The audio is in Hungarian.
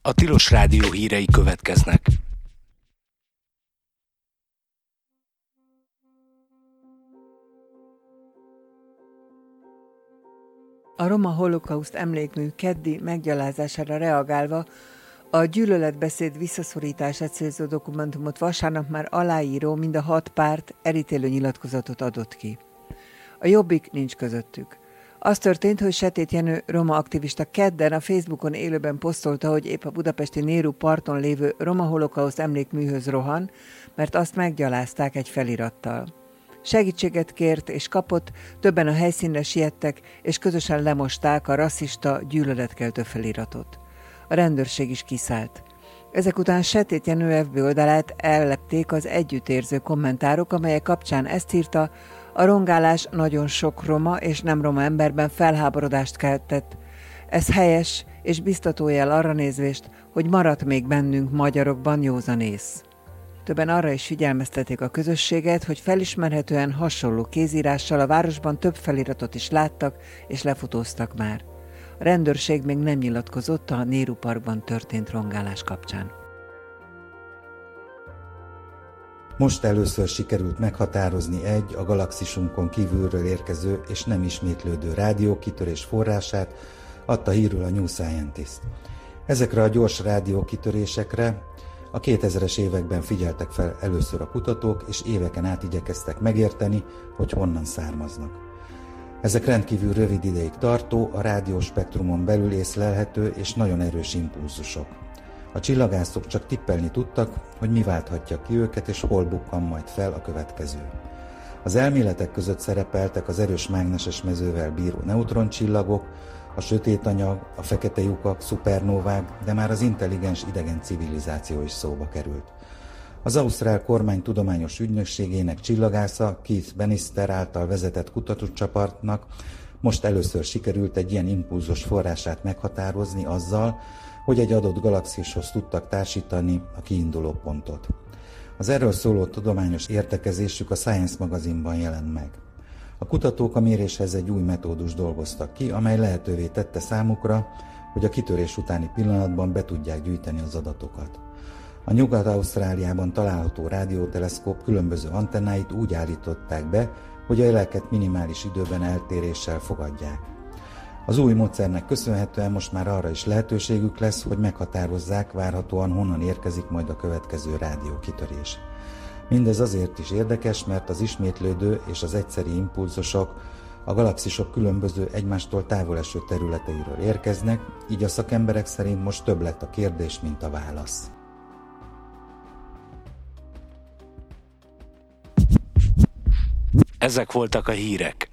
A Tilos Rádió hírei következnek. A roma holokauszt emlékmű keddi meggyalázására reagálva a gyűlöletbeszéd visszaszorítását célzó dokumentumot vasárnap már aláíró mind a 6 párt elítélő nyilatkozatot adott ki. A Jobbik nincs közöttük. Az történt, hogy Setét Jenő roma aktivista kedden a Facebookon élőben posztolta, hogy épp a budapesti Nérú parton lévő roma holokauszt emlékműhöz rohan, mert azt meggyalázták egy felirattal. Segítséget kért és kapott, többen a helyszínre siettek, és közösen lemosták a rasszista, gyűlöletkeltő feliratot. A rendőrség is kiszállt. Ezek után Setét Jenő FB oldalát ellepték az együttérző kommentárok, amelyek kapcsán ezt írta: a rongálás nagyon sok roma és nem roma emberben felháborodást keltett. Ez helyes és biztató jel arra nézvést, hogy maradt még bennünk magyarokban józanész. Többen arra is figyelmeztették a közösséget, hogy felismerhetően hasonló kézírással a városban több feliratot is láttak és lefotóztak már. A rendőrség még nem nyilatkozott a Nérú parkban történt rongálás kapcsán. Most először sikerült meghatározni egy a galaxisunkon kívülről érkező és nem ismétlődő rádiókitörés forrását, adta hírül a New Scientist. Ezekre a gyors rádiókitörésekre a 2000-es években figyeltek fel először a kutatók, és éveken át igyekeztek megérteni, hogy honnan származnak. Ezek rendkívül rövid ideig tartó, a rádióspektrumon belül észlelhető és nagyon erős impulzusok. A csillagászok csak tippelni tudtak, hogy mi válthatja ki őket, és hol bukkan majd fel a következő. Az elméletek között szerepeltek az erős mágneses mezővel bíró neutroncsillagok, a sötét anyag, a fekete lyukak, szupernóvák, de már az intelligens idegen civilizáció is szóba került. Az ausztrál kormány tudományos ügynökségének csillagásza Keith Bannister által vezetett kutatócsapatnak most először sikerült egy ilyen impulzus forrását meghatározni azzal, hogy egy adott galaxishoz tudtak társítani a kiinduló pontot. Az erről szóló tudományos értekezésük a Science magazinban jelent meg. A kutatók a méréshez egy új metódust dolgoztak ki, amely lehetővé tette számukra, hogy a kitörés utáni pillanatban be tudják gyűjteni az adatokat. A Nyugat-Ausztráliában található rádióteleszkóp különböző antennáit úgy állították be, hogy a jeleket minimális időben eltéréssel fogadják. Az új módszernek köszönhetően most már arra is lehetőségük lesz, hogy meghatározzák várhatóan honnan érkezik majd a következő rádiókitörés. Mindez azért is érdekes, mert az ismétlődő és az egyszeri impulzusok a galaxisok különböző egymástól távol eső területeiről érkeznek, így a szakemberek szerint most több lett a kérdés, mint a válasz. Ezek voltak a hírek.